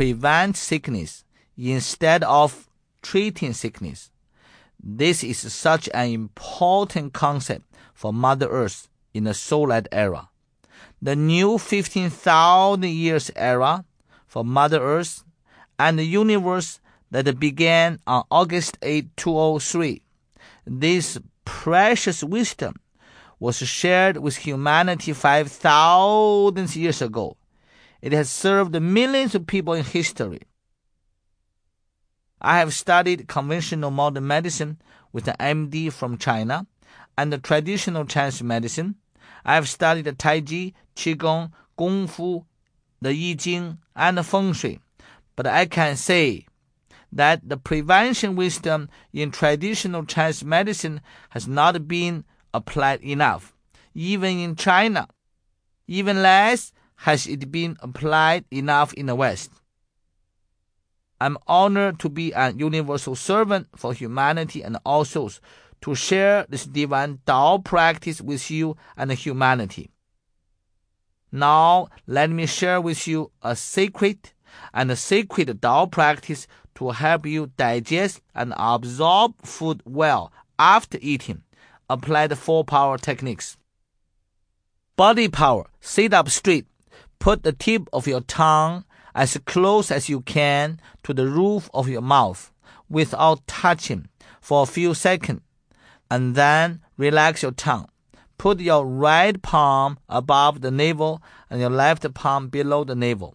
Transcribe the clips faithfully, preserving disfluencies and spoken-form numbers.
prevent sickness instead of treating sickness. This is such an important concept for Mother Earth in the Solar era. The new fifteen thousand years era for Mother Earth and the universe that began on August eighth, two thousand three. This precious wisdom was shared with humanity five thousand years ago. It has served millions of people in history. I have studied conventional modern medicine with an M D from China and the traditional Chinese medicine. I have studied the Tai Chi, Qigong, Kung Fu, the I Ching, and the Feng Shui. But I can say that the prevention wisdom in traditional Chinese medicine has not been applied enough, even in China. Even less has it been applied enough in the West. I'm honored to be a universal servant for humanity and all souls, to share this divine Tao practice with you and humanity. Now, let me share with you a secret and a sacred Tao practice to help you digest and absorb food well after eating. Apply the four power techniques. Body power. Sit up straight. Put the tip of your tongue as close as you can to the roof of your mouth without touching for a few seconds, and then relax your tongue. Put your right palm above the navel and your left palm below the navel.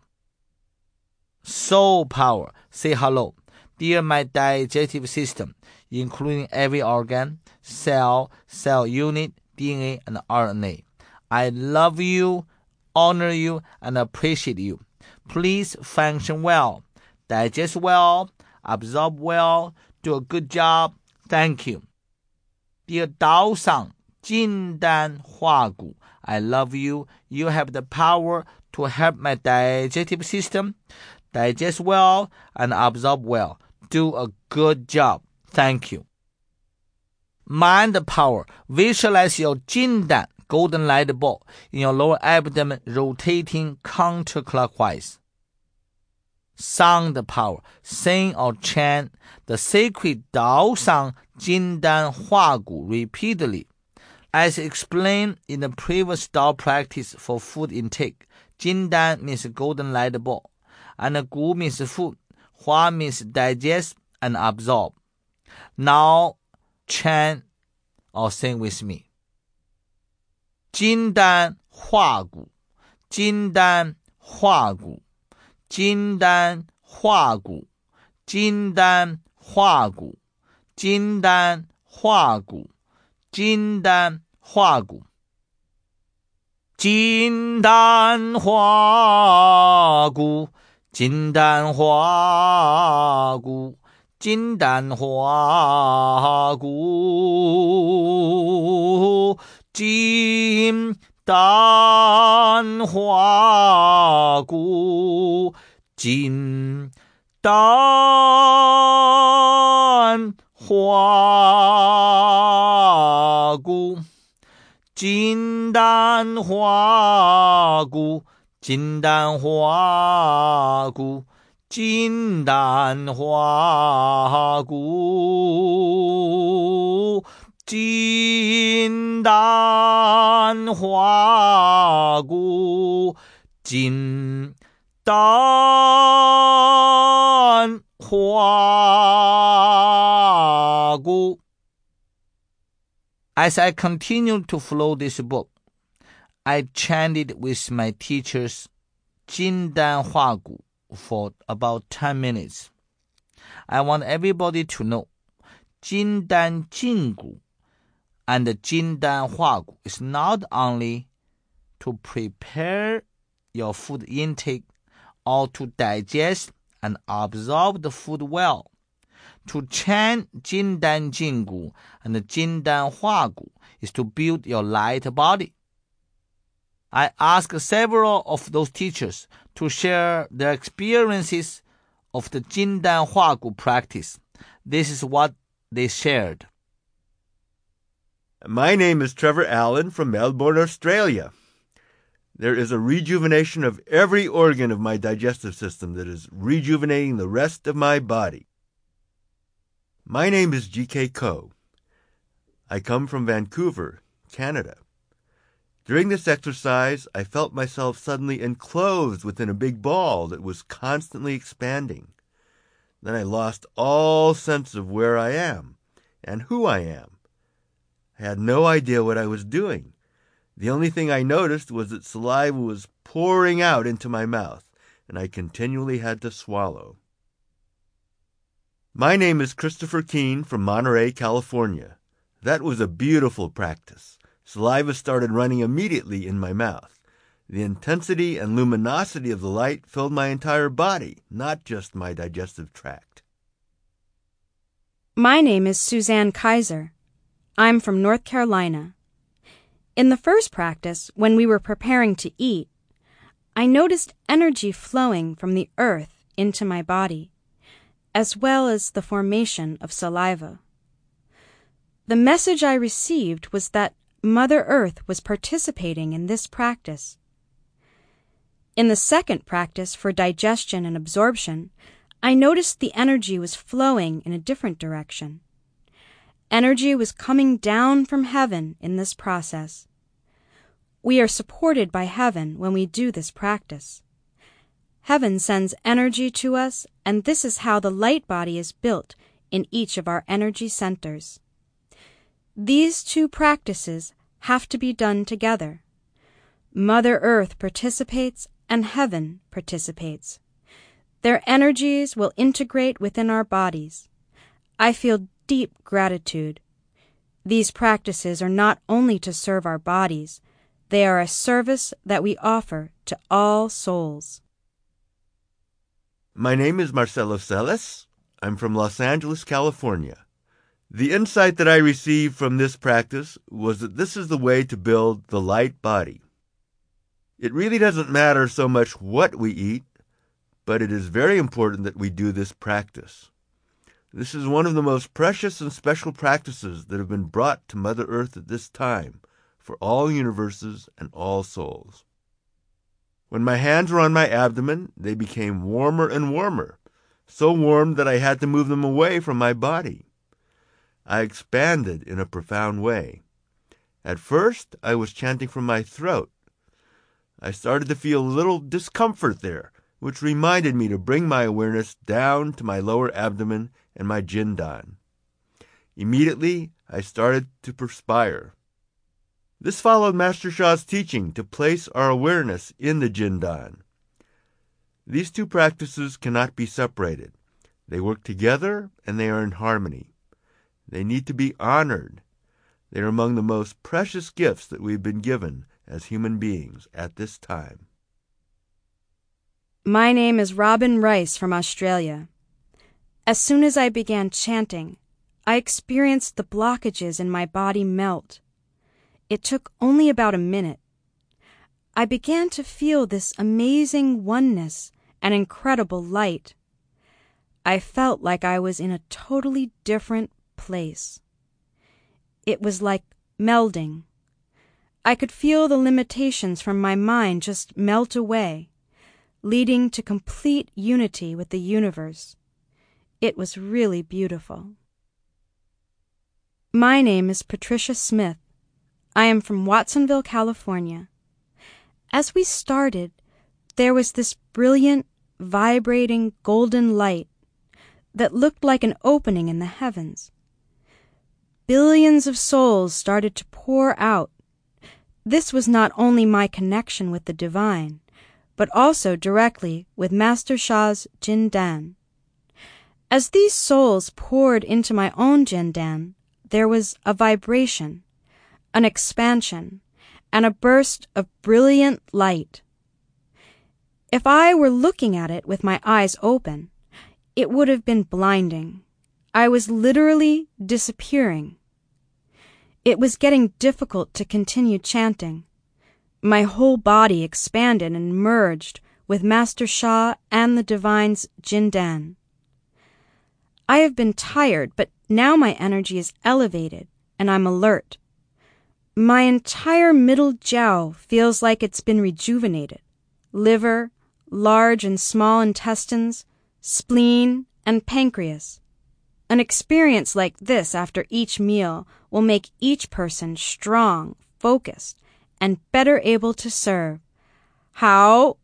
Soul power. Say hello. Dear my digestive system, including every organ, cell, cell unit, D N A, and R N A. I love you, honor you, and appreciate you. Please function well, digest well, absorb well, do a good job. Thank you. Dear Dao Sang, Jin Dan Hua Gu, I love you. You have the power to help my digestive system digest well and absorb well. Do a good job. Thank you. Mind power. Visualize your Jin Dan, golden light ball, in your lower abdomen rotating counterclockwise. Sound power. Sing or chant the sacred Dao Sang Jin Dan Hua Gu repeatedly. As explained in the previous Dao practice for food intake, Jin Dan means golden light ball, and Gu means food, Hua means digest and absorb. Now chant or sing with me. Jin Dan Hua Gu, Jin Dan Hua Gu, Jin Dan Hua Gu, Jin Dan Hua Gu, Jin Dan Hua Gu, Jin Dan Hua Gu. Jin Dan Hua Gu, Jin Dan Hua Gu, Jin Dan Hua Gu, Jin Dan Hua Gu, Jin Dan Hua Gu, Jin Dan Hua Gu, Jin Dan Hua Gu, Jin Dan Hua Gu, Jin Dan Hua Gu, Jin Dan Hua Gu. As I continued to flow this book, I chanted with my teachers Jin Dan Hua Gu for about ten minutes. I want everybody to know Jin Dan Jin Gu and Jin Dan Hua Gu is not only to prepare your food intake or to digest and absorb the food well. To chant Jin Dan Jin Gu and Jin Dan Hua Gu is to build your light body. I asked several of those teachers to share their experiences of the Jin Dan Hua Gu practice. This is what they shared. My name is Trevor Allen from Melbourne, Australia. There is a rejuvenation of every organ of my digestive system that is rejuvenating the rest of my body. My name is G K Ko. I come from Vancouver, Canada. During this exercise, I felt myself suddenly enclosed within a big ball that was constantly expanding. Then I lost all sense of where I am and who I am. I had no idea what I was doing. The only thing I noticed was that saliva was pouring out into my mouth, and I continually had to swallow. My name is Christopher Keene from Monterey, California. That was a beautiful practice. Saliva started running immediately in my mouth. The intensity and luminosity of the light filled my entire body, not just my digestive tract. My name is Suzanne Kaiser. I'm from North Carolina. In the first practice, when we were preparing to eat, I noticed energy flowing from the earth into my body, as well as the formation of saliva. The message I received was that Mother Earth was participating in this practice. In the second practice for digestion and absorption, I noticed the energy was flowing in a different direction. Energy was coming down from heaven in this process. We are supported by heaven when we do this practice. Heaven sends energy to us, and this is how the light body is built in each of our energy centers. These two practices have to be done together. Mother Earth participates and heaven participates. Their energies will integrate within our bodies. I feel deep gratitude. These practices are not only to serve our bodies, they are a service that we offer to all souls. My name is Marcelo Celis. I'm from Los Angeles, California. The insight that I received from this practice was that this is the way to build the light body. It really doesn't matter so much what we eat, but it is very important that we do this practice. This is one of the most precious and special practices that have been brought to Mother Earth at this time for all universes and all souls. When my hands were on my abdomen, they became warmer and warmer, so warm that I had to move them away from my body. I expanded in a profound way. At first, I was chanting from my throat. I started to feel a little discomfort there, which reminded me to bring my awareness down to my lower abdomen and my jindan. Immediately, I started to perspire. This followed Master Sha's teaching to place our awareness in the jindan. These two practices cannot be separated. They work together and they are in harmony. They need to be honored. They are among the most precious gifts that we've been given as human beings at this time. My name is Robin Rice from Australia. As soon as I began chanting, I experienced the blockages in my body melt. It took only about a minute. I began to feel this amazing oneness and incredible light. I felt like I was in a totally different place. It was like melding. I could feel the limitations from my mind just melt away, leading to complete unity with the universe. It was really beautiful. My name is Patricia Smith. I am from Watsonville, California. As we started, there was this brilliant, vibrating golden light that looked like an opening in the heavens. Billions of souls started to pour out. This was not only my connection with the divine, but also directly with Master Sha's Jindan. As these souls poured into my own Jindan, there was a vibration, an expansion, and a burst of brilliant light. If I were looking at it with my eyes open, it would have been blinding. I was literally disappearing. It was getting difficult to continue chanting. My whole body expanded and merged with Master Sha and the Divine's Jindan. I have been tired, but now my energy is elevated and I'm alert. My entire middle jiao feels like it's been rejuvenated. Liver, large and small intestines, spleen, and pancreas. An experience like this after each meal will make each person strong, focused, and better able to serve. How?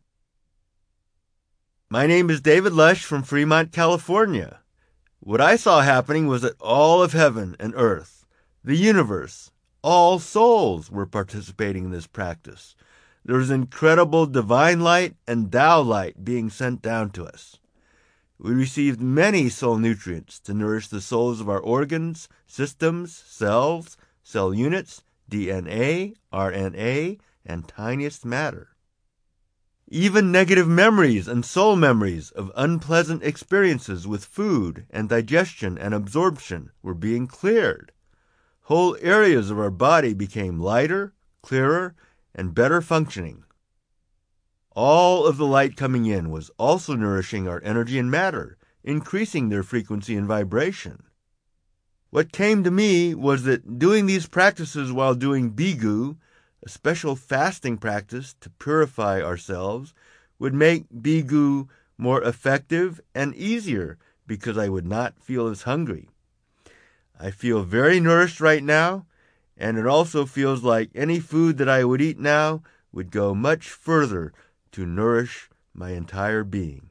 My name is David Lush from Fremont, California. What I saw happening was that all of heaven and earth, the universe, all souls were participating in this practice. There was incredible divine light and Tao light being sent down to us. We received many soul nutrients to nourish the souls of our organs, systems, cells, cell units, D N A, R N A, and tiniest matter. Even negative memories and soul memories of unpleasant experiences with food and digestion and absorption were being cleared. Whole areas of our body became lighter, clearer, and better functioning. All of the light coming in was also nourishing our energy and matter, increasing their frequency and vibration. What came to me was that doing these practices while doing Bigu, a special fasting practice to purify ourselves, would make Bigu more effective and easier because I would not feel as hungry. I feel very nourished right now, and it also feels like any food that I would eat now would go much further to nourish my entire being.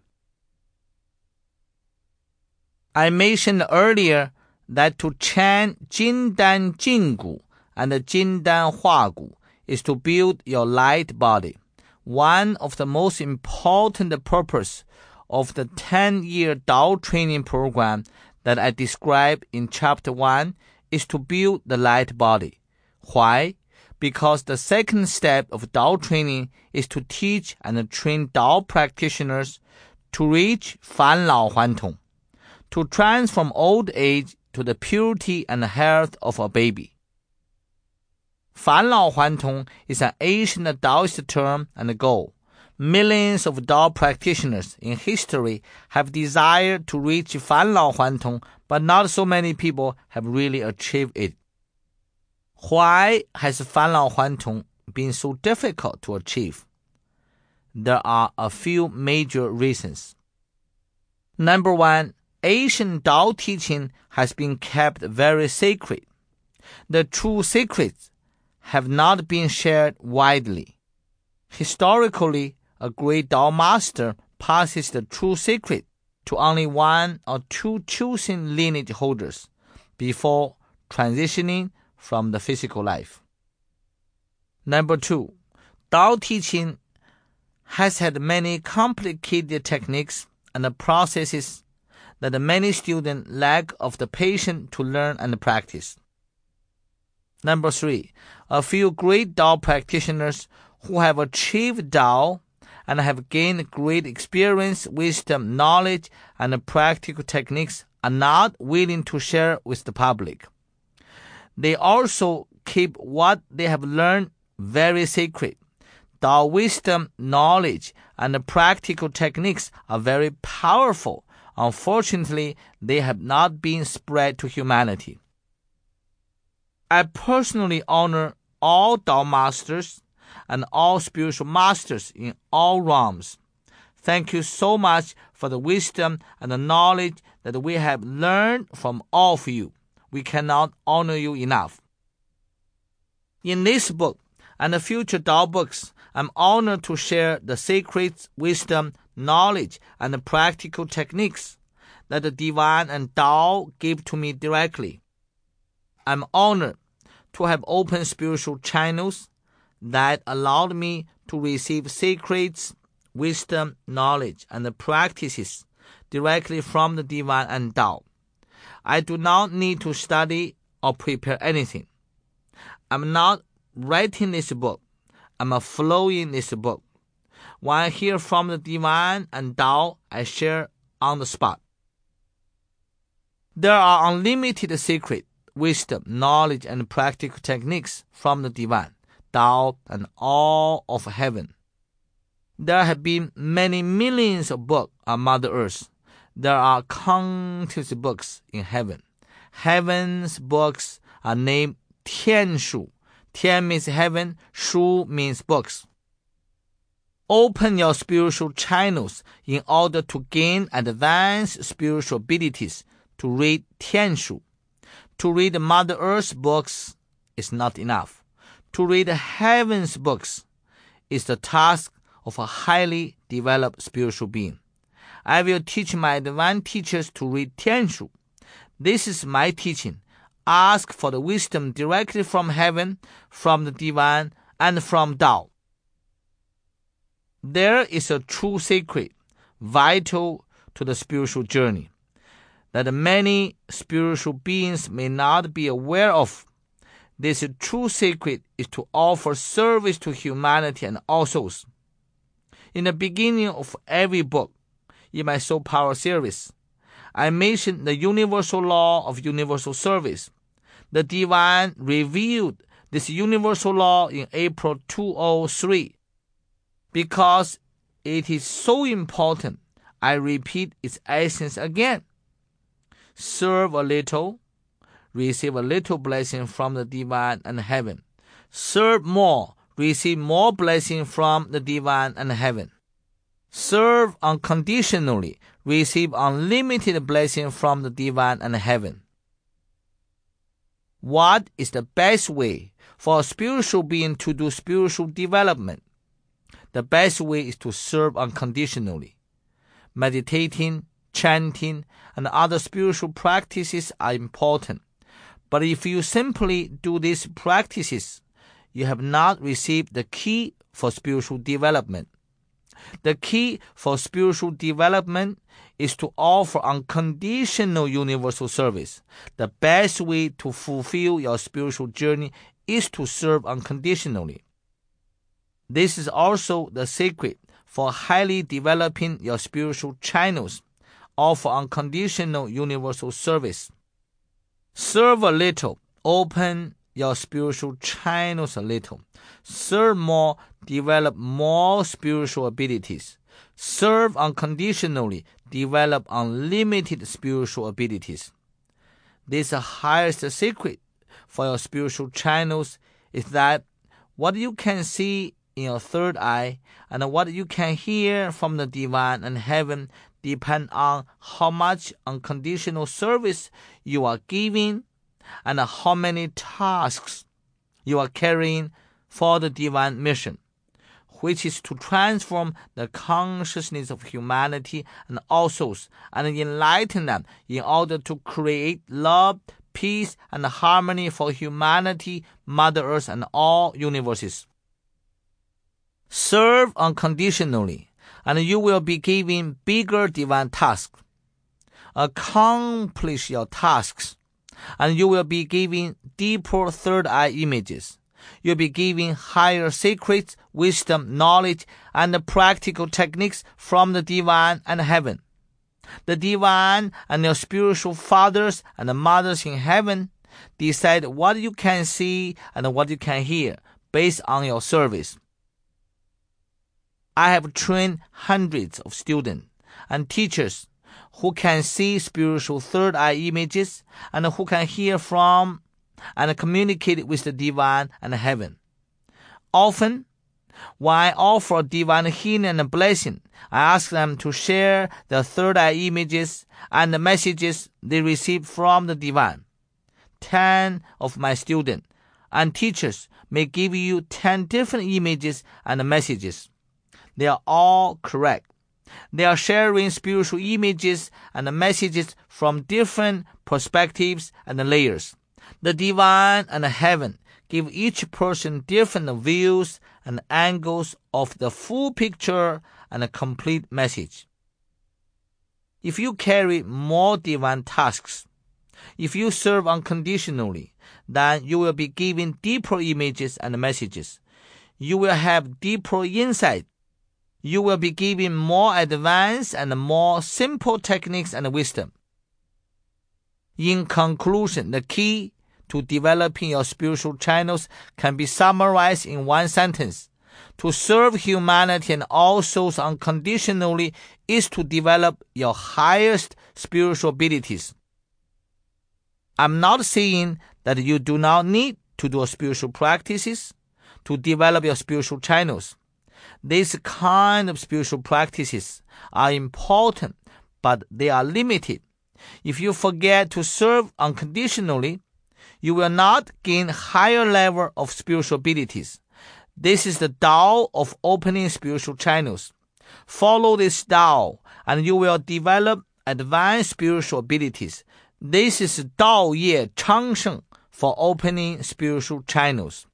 I mentioned earlier that to chant Jindan Jinggu and Jindan Huagu is to build your light body. One of the most important purposes of the ten-year Tao training program that I described in chapter one is to build the light body. Why? Because the second step of Tao training is to teach and train Tao practitioners to reach Fan Lao Huan Tong, to transform old age to the purity and health of a baby. Fan Lao Huan Tong is an ancient Taoist term and goal. Millions of Tao practitioners in history have desired to reach Fan Lao Huan Tong, but not so many people have really achieved it. Why has Fan Lao Huan Tong been so difficult to achieve? There are a few major reasons. Number one, ancient Tao teaching has been kept very sacred. The true secrets have not been shared widely. Historically, a great Tao master passes the true secret to only one or two chosen lineage holders before transitioning from the physical life. Number two, Tao teaching has had many complicated techniques and processes that many students lack of the patience to learn and practice. Number three, a few great Tao practitioners who have achieved Tao and have gained great experience, wisdom, knowledge, and practical techniques are not willing to share with the public. They also keep what they have learned very sacred. Tao wisdom, knowledge, and practical techniques are very powerful. Unfortunately, they have not been spread to humanity. I personally honor all Tao masters and all spiritual masters in all realms. Thank you so much for the wisdom and the knowledge that we have learned from all of you. We cannot honor you enough. In this book and the future Tao books, I'm honored to share the sacred wisdom, knowledge, and the practical techniques that the Divine and Tao give to me directly. I'm honored to have opened spiritual channels that allowed me to receive secrets, wisdom, knowledge, and the practices directly from the Divine and Tao. I do not need to study or prepare anything. I'm not writing this book. I'm flowing this book. When I hear from the Divine and Tao, I share on the spot. There are unlimited secret, wisdom, knowledge, and practical techniques from the Divine, Tao, and all of heaven. There have been many millions of books on Mother Earth. There are countless books in heaven. Heaven's books are named Tian Shu. Tian means heaven, Shu means books. Open your spiritual channels in order to gain advanced spiritual abilities to read Tianshu. To read Mother Earth's books is not enough. To read heaven's books is the task of a highly developed spiritual being. I will teach my advanced teachers to read Tianshu. This is my teaching. Ask for the wisdom directly from heaven, from the divine, and from Tao. There is a true secret, vital to the spiritual journey, that many spiritual beings may not be aware of. This true secret is to offer service to humanity and all souls. In the beginning of every book, in my Soul Power series, I mentioned the universal law of universal service. The divine revealed this universal law in April two thousand three. Because it is so important, I repeat its essence again. Serve a little, receive a little blessing from the divine and heaven. Serve more, receive more blessing from the divine and heaven. Serve unconditionally, receive unlimited blessing from the divine and heaven. What is the best way for a spiritual being to do spiritual development? The best way is to serve unconditionally. Meditating, chanting, and other spiritual practices are important. But if you simply do these practices, you have not received the key for spiritual development. The key for spiritual development is to offer unconditional universal service. The best way to fulfill your spiritual journey is to serve unconditionally. This is also the secret for highly developing your spiritual channels. Offer unconditional universal service. Serve a little. Open your spiritual channels a little. Serve more. Develop more spiritual abilities. Serve unconditionally. Develop unlimited spiritual abilities. This highest secret for your spiritual channels is that what you can see in your third eye and what you can hear from the divine and heaven depend on how much unconditional service you are giving and how many tasks you are carrying for the divine mission, which is to transform the consciousness of humanity and all souls and enlighten them in order to create love, peace, and harmony for humanity, Mother Earth, and all universes. Serve unconditionally, and you will be given bigger divine tasks. Accomplish your tasks, and you will be given deeper third eye images. You'll be given higher secrets, wisdom, knowledge, and practical techniques from the divine and heaven. The divine and your spiritual fathers and mothers in heaven decide what you can see and what you can hear based on your service. I have trained hundreds of students and teachers who can see spiritual third eye images and who can hear from and communicate with the divine and heaven. Often, when I offer divine healing and blessing, I ask them to share the third eye images and the messages they receive from the divine. Ten of my students and teachers may give you ten different images and messages. They are all correct. They are sharing spiritual images and messages from different perspectives and layers. The divine and heaven give each person different views and angles of the full picture and a complete message. If you carry more divine tasks, if you serve unconditionally, then you will be given deeper images and messages. You will have deeper insight. You will be given more advanced and more simple techniques and wisdom. In conclusion, the key to developing your spiritual channels can be summarized in one sentence. To serve humanity and all souls unconditionally is to develop your highest spiritual abilities. I'm not saying that you do not need to do spiritual practices, to develop your spiritual channels. These kind of spiritual practices are important, but they are limited. If you forget to serve unconditionally, you will not gain higher level of spiritual abilities. This is the Tao of opening spiritual channels. Follow this Tao, and you will develop advanced spiritual abilities. This is Tao Ye Chang Sheng for opening spiritual channels.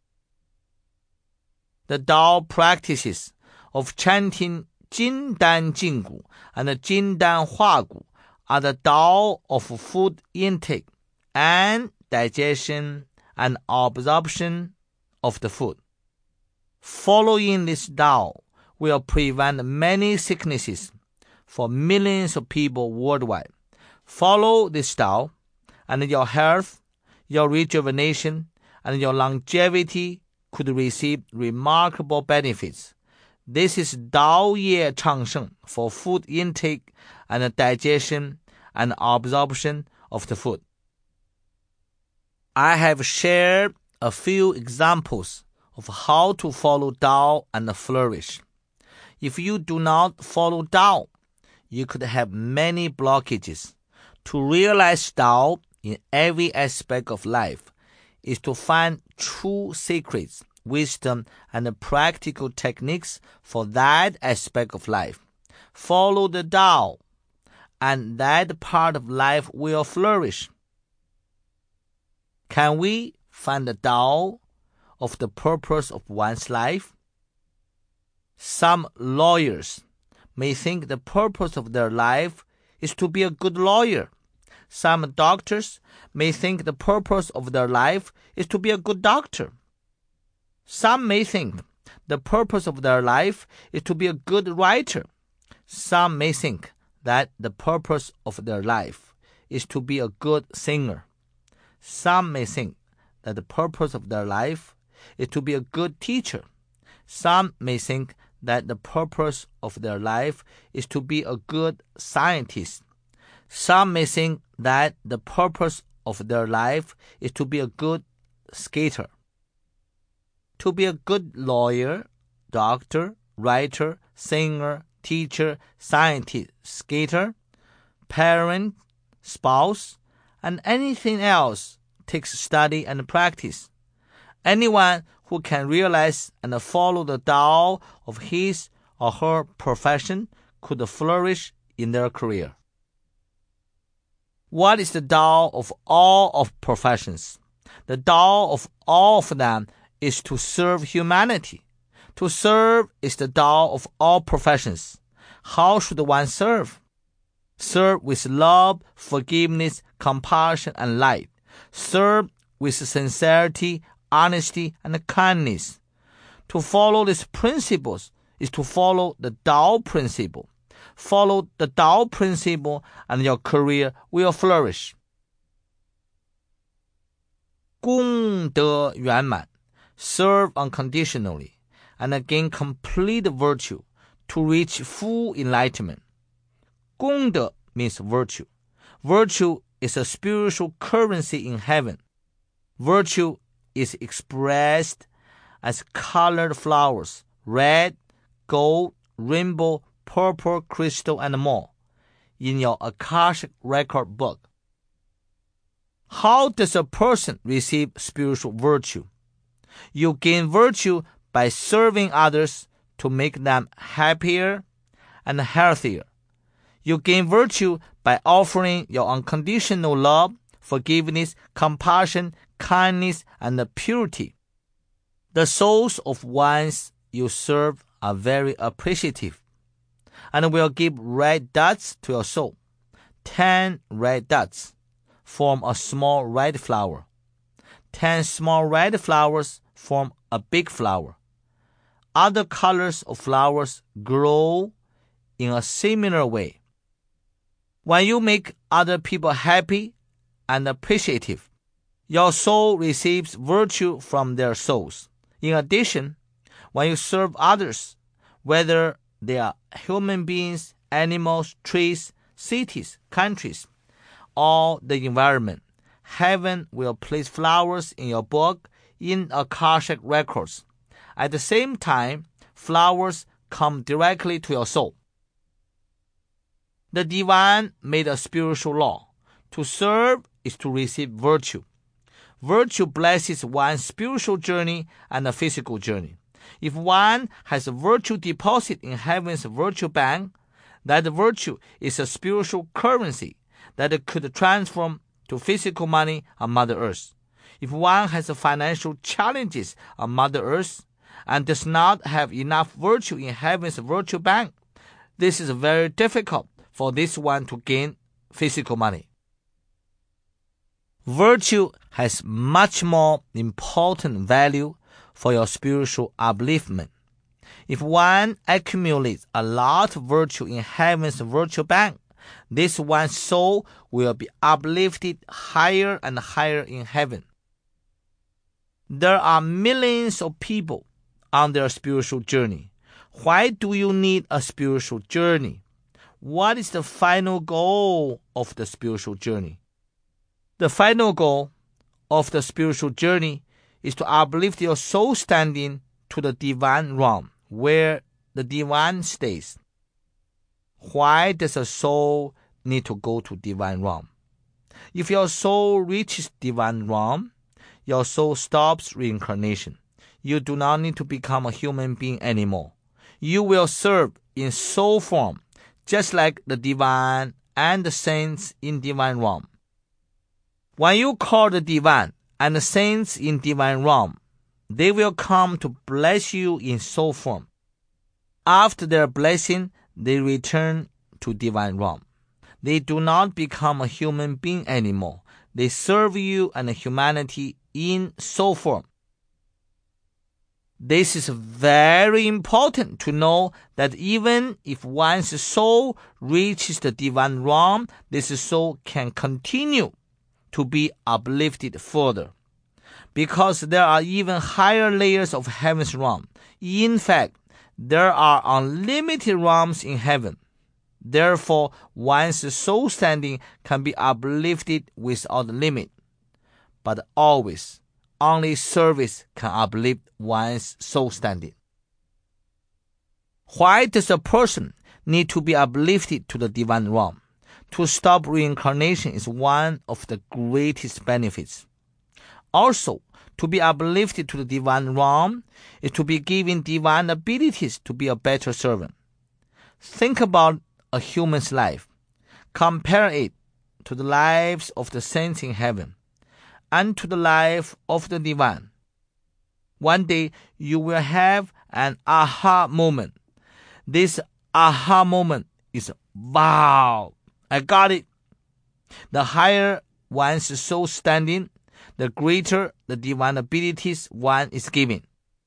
The Tao practices of chanting Jin Dan Jing Gu and Jin Dan Hua Gu are the Tao of food intake and digestion and absorption of the food. Following this Tao will prevent many sicknesses for millions of people worldwide. Follow this Tao, and your health, your rejuvenation, and your longevity could receive remarkable benefits. This is Tao Ye Chang Sheng for food intake and digestion and absorption of the food. I have shared a few examples of how to follow Tao and flourish. If you do not follow Tao, you could have many blockages. To realize Tao in every aspect of life is to find true secrets, wisdom, and practical techniques for that aspect of life. Follow the Tao, and that part of life will flourish. Can we find the Tao of the purpose of one's life? Some lawyers may think the purpose of their life is to be a good lawyer. Some doctors may think the purpose of their life is to be a good doctor. Some may think the purpose of their life is to be a good writer. Some may think that the purpose of their life is to be a good singer. Some may think that the purpose of their life is to be a good teacher. Some may think that the purpose of their life is to be a good scientist. Some may think that the purpose of their life is to be a good skater. To be a good lawyer, doctor, writer, singer, teacher, scientist, skater, parent, spouse, and anything else takes study and practice. Anyone who can realize and follow the Tao of his or her profession could flourish in their career. What is the Tao of all of professions? The Tao of all of them is to serve humanity. To serve is the Tao of all professions. How should one serve? Serve with love, forgiveness, compassion, and light. Serve with sincerity, honesty, and kindness. To follow these principles is to follow the Tao principle. Follow the Tao principle and your career will flourish. 功德圆满, serve unconditionally, and gain complete virtue to reach full enlightenment. 功德 means virtue. Virtue is a spiritual currency in heaven. Virtue is expressed as colored flowers, red, gold, rainbow, purple, crystal, and more, in your Akashic record book. How does a person receive spiritual virtue? You gain virtue by serving others to make them happier and healthier. You gain virtue by offering your unconditional love, forgiveness, compassion, kindness, and purity. The souls of ones you serve are very appreciative and will give red dots to your soul. Ten red dots form a small red flower. Ten small red flowers form a big flower. Other colors of flowers grow in a similar way. When you make other people happy and appreciative, your soul receives virtue from their souls. In addition, when you serve others, whether they are human beings, animals, trees, cities, countries, or the environment, heaven will place flowers in your book in Akashic records. At the same time, flowers come directly to your soul. The divine made a spiritual law. To serve is to receive virtue. Virtue blesses one's spiritual journey and the physical journey. If one has a virtue deposit in heaven's virtue bank, that virtue is a spiritual currency that could transform to physical money on Mother Earth. If one has financial challenges on Mother Earth and does not have enough virtue in heaven's virtue bank, this is very difficult for this one to gain physical money. Virtue has much more important value for your spiritual upliftment. If one accumulates a lot of virtue in heaven's virtue bank, this one's soul will be uplifted higher and higher in heaven. There are millions of people on their spiritual journey. Why do you need a spiritual journey? What is the final goal of the spiritual journey? The final goal of the spiritual journey is to uplift your soul standing to the divine realm, where the divine stays. Why does a soul need to go to divine realm? If your soul reaches divine realm, your soul stops reincarnation. You do not need to become a human being anymore. You will serve in soul form, just like the divine and the saints in divine realm. When you call the divine and the saints in divine realm, they will come to bless you in soul form. After their blessing, they return to divine realm. They do not become a human being anymore. They serve you and humanity in soul form. This is very important to know, that even if one's soul reaches the divine realm, this soul can continue to be uplifted further, because there are even higher layers of heaven's realm. In fact, there are unlimited realms in heaven. Therefore, one's soul standing can be uplifted without limit. But always, only service can uplift one's soul standing. Why does a person need to be uplifted to the divine realm? To stop reincarnation is one of the greatest benefits. Also, to be uplifted to the divine realm is to be given divine abilities to be a better servant. Think about a human's life. Compare it to the lives of the saints in heaven and to the life of the divine. One day you will have an aha moment. This aha moment is, wow, I got it. The higher one's soul standing, the greater the divine abilities one is given.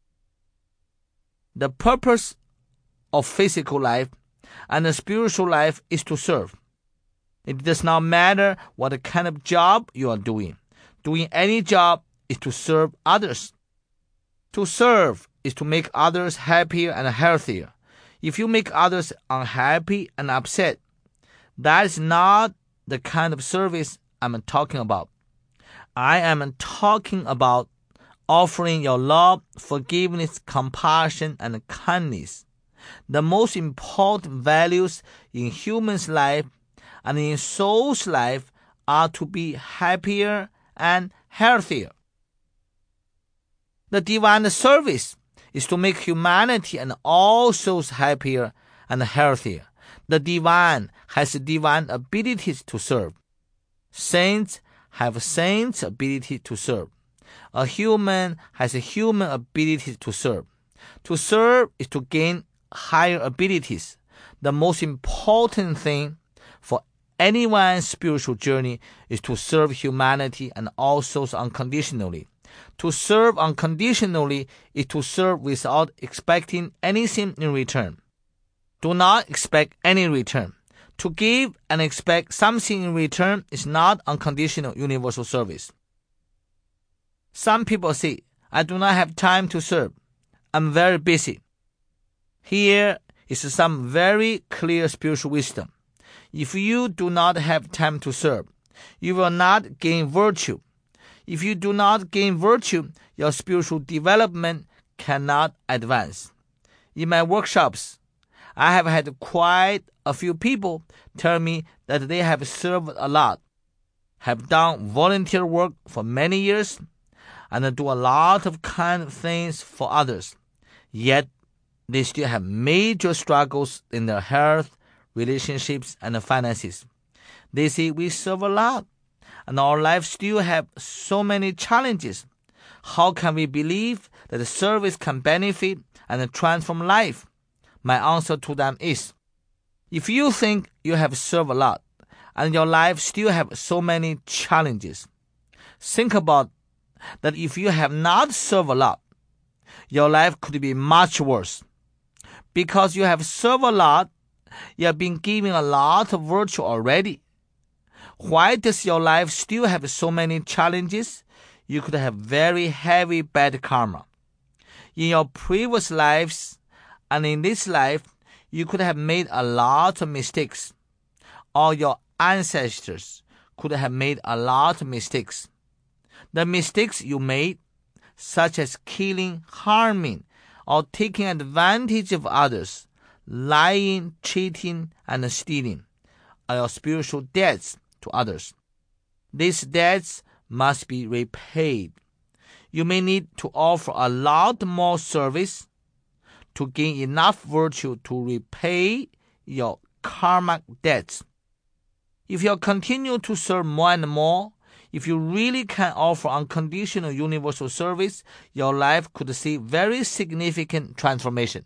The purpose of physical life and the spiritual life is to serve. It does not matter what kind of job you are doing. Doing any job is to serve others. To serve is to make others happier and healthier. If you make others unhappy and upset, that is not the kind of service I'm talking about. I am talking about offering your love, forgiveness, compassion, and kindness. The most important values in human's life and in soul's life are to be happier and healthier. The divine service is to make humanity and all souls happier and healthier. The divine has divine abilities to serve. Saints have saints' ability to serve. A human has a human ability to serve. To serve is to gain higher abilities. The most important thing for anyone's spiritual journey is to serve humanity and all souls unconditionally. To serve unconditionally is to serve without expecting anything in return. Do not expect any return. To give and expect something in return is not unconditional universal service. Some people say, I do not have time to serve. I'm very busy. Here is some very clear spiritual wisdom. If you do not have time to serve, you will not gain virtue. If you do not gain virtue, your spiritual development cannot advance. In my workshops, I have had quite a few people tell me that they have served a lot, have done volunteer work for many years, and do a lot of kind things for others, yet they still have major struggles in their health, relationships, and finances. They say, we serve a lot, and our lives still have so many challenges. How can we believe that the service can benefit and transform life? My answer to them is, if you think you have served a lot, and your life still have so many challenges, think about that if you have not served a lot, your life could be much worse. Because you have served a lot, you have been given a lot of virtue already. Why does your life still have so many challenges? You could have very heavy bad karma. In your previous lives and in this life, you could have made a lot of mistakes. Or your ancestors could have made a lot of mistakes. The mistakes you made, such as killing, harming, or taking advantage of others, lying, cheating, and stealing, are your spiritual debts to others. These debts must be repaid. You may need to offer a lot more service to gain enough virtue to repay your karmic debts. If you continue to serve more and more, if you really can offer unconditional universal service, your life could see very significant transformation.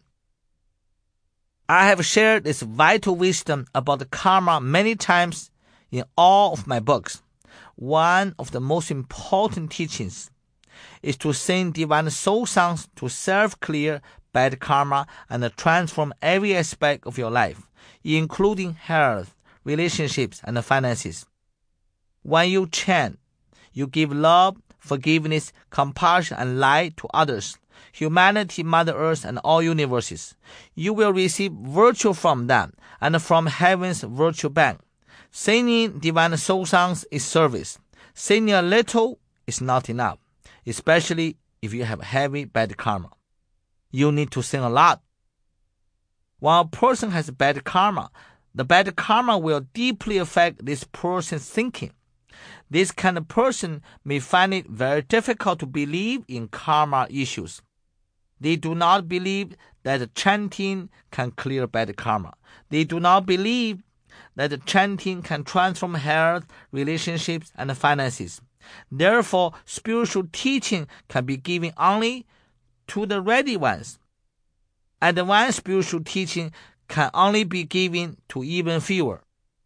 I have shared this vital wisdom about karma many times in all of my books. One of the most important teachings is to sing divine soul songs to self-clear bad karma and transform every aspect of your life, including health, relationships, and finances. When you chant, you give love, forgiveness, compassion, and light to others, humanity, Mother Earth, and all universes. You will receive virtue from them and from heaven's virtue bank. Singing divine soul songs is service. Singing a little is not enough, especially if you have heavy bad karma. You need to sing a lot. When a person has bad karma, the bad karma will deeply affect this person's thinking. This kind of person may find it very difficult to believe in karma issues. They do not believe that chanting can clear bad karma. They do not believe that chanting can transform health, relationships, and finances. Therefore, spiritual teaching can be given only to the ready ones. Advanced spiritual teaching can only be given to even fewer.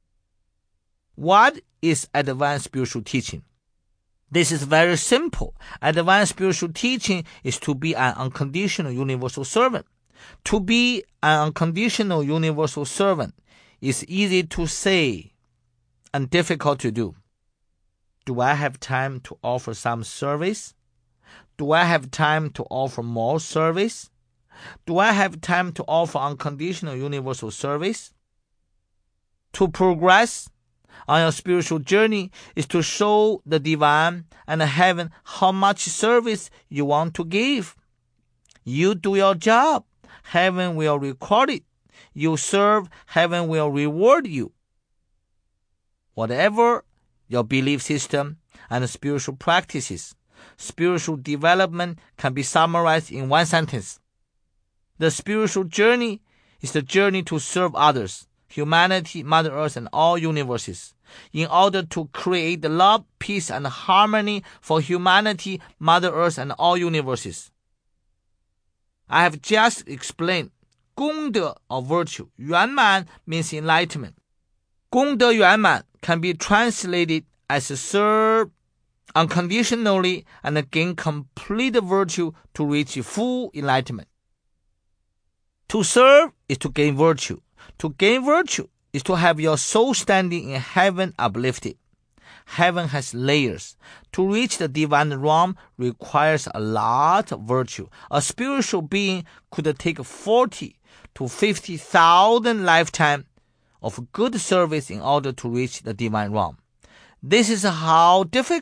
What is advanced spiritual teaching? This is very simple. Advanced spiritual teaching is to be an unconditional universal servant. To be an unconditional universal servant is easy to say and difficult to do. Do I have time to offer some service? Do I have time to offer more service? Do I have time to offer unconditional universal service? To progress on your spiritual journey is to show the divine and heaven how much service you want to give. You do your job, heaven will record it. You serve, heaven will reward you. Whatever your belief system and spiritual practices, spiritual development can be summarized in one sentence. The spiritual journey is the journey to serve others, humanity, Mother Earth, and all universes, in order to create love, peace, and harmony for humanity, Mother Earth, and all universes. I have just explained 功德 or virtue. 圆满 means enlightenment. 功德圆满 can be translated as serve unconditionally and gain complete virtue to reach full enlightenment. To serve is to gain virtue. To gain virtue is to have your soul standing in heaven uplifted. Heaven has layers. To reach the divine realm requires a lot of virtue. A spiritual being could take forty to fifty thousand lifetimes of good service in order to reach the divine realm. This is how difficult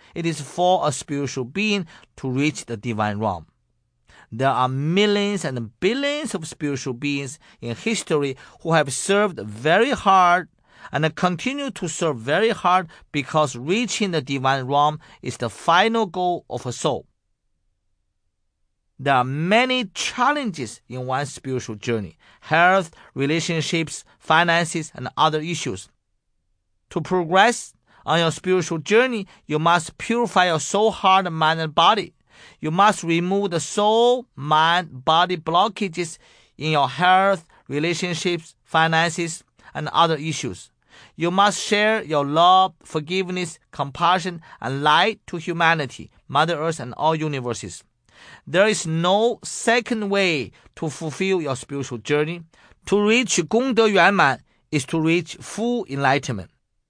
it is for a spiritual being to reach the divine realm. There are millions and billions of spiritual beings in history who have served very hard and continue to serve very hard because reaching the divine realm is the final goal of a soul. There are many challenges in one's spiritual journey: health, relationships, finances, and other issues. To progress on your spiritual journey, you must purify your soul, heart, mind, and body. You must remove the soul, mind, body blockages in your health, relationships, finances, and other issues. You must share your love, forgiveness, compassion, and light to humanity, Mother Earth, and all universes. There is no second way to fulfill your spiritual journey. To reach 功德圆满 is to reach full enlightenment.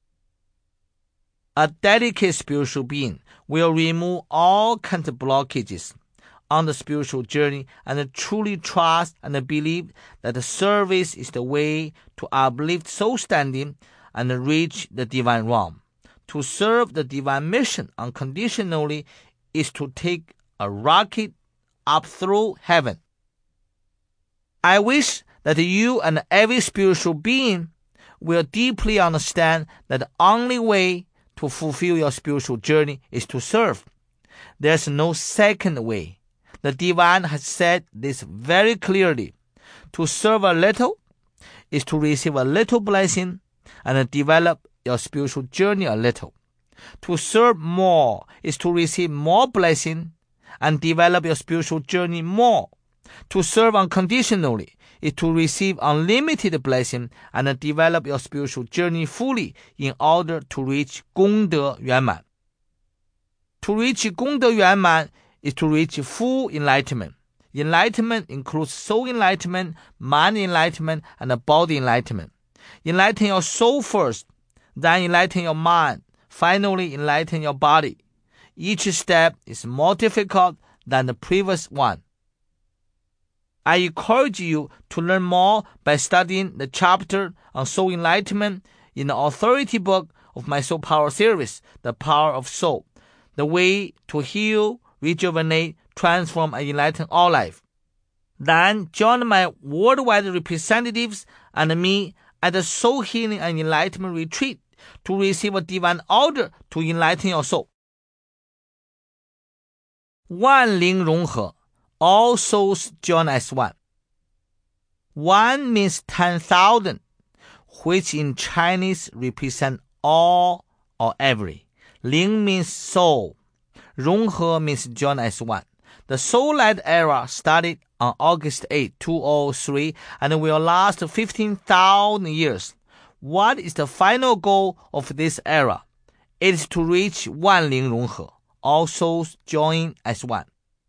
A dedicated spiritual being will remove all kinds of blockages on the spiritual journey and truly trust and believe that the service is the way to uplift soul standing and reach the divine realm. To serve the divine mission unconditionally is to take a rocket up through heaven. I wish that you and every spiritual being will deeply understand that the only way to fulfill your spiritual journey is to serve. There's no second way. The divine has said this very clearly. To serve a little is to receive a little blessing and develop your spiritual journey a little. To serve more is to receive more blessing and develop your spiritual journey more. To serve unconditionally is to receive unlimited blessing and develop your spiritual journey fully in order to reach 功德圆满. To reach 功德圆满 is to reach full enlightenment. Enlightenment includes soul enlightenment, mind enlightenment, and body enlightenment. Enlighten your soul first, then enlighten your mind, finally enlighten your body. Each step is more difficult than the previous one. I encourage you to learn more by studying the chapter on soul enlightenment in the authority book of my Soul Power series, The Power of Soul, the way to heal, rejuvenate, transform, and enlighten all life. Then join my worldwide representatives and me at the Soul Healing and Enlightenment Retreat to receive a divine order to enlighten your soul. 万灵融合 all souls join as one. One means ten thousand, which in Chinese represent all or every. Ling means soul. 融合 means join as one. The Soul Light era started on August eighth, two thousand three and will last fifteen thousand years. What is the final goal of this era? It is to reach 万灵融合, all souls join as one.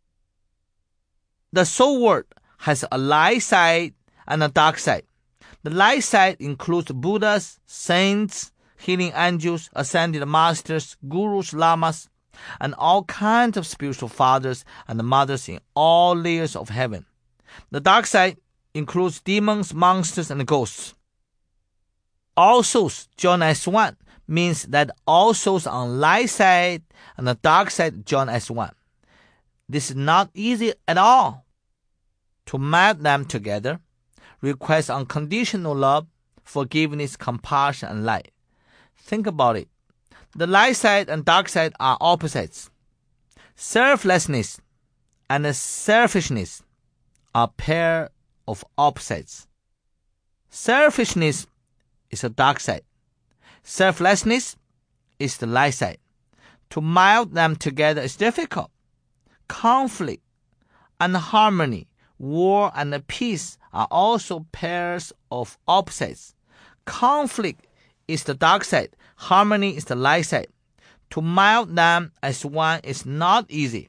The soul world has a light side and a dark side. The light side includes Buddhas, saints, healing angels, ascended masters, gurus, lamas, and all kinds of spiritual fathers and mothers in all layers of heaven. The dark side includes demons, monsters, and ghosts. All souls join as one means that all souls on light side and the dark side join as one. This is not easy at all. To meld them together requires unconditional love, forgiveness, compassion, and light. Think about it. The light side and dark side are opposites. Selflessness and selfishness are a pair of opposites. Selfishness is the dark side. Selflessness is the light side. To meld them together is difficult. Conflict and harmony, war and peace are also pairs of opposites. Conflict is the dark side. Harmony is the light side. To meld them as one is not easy.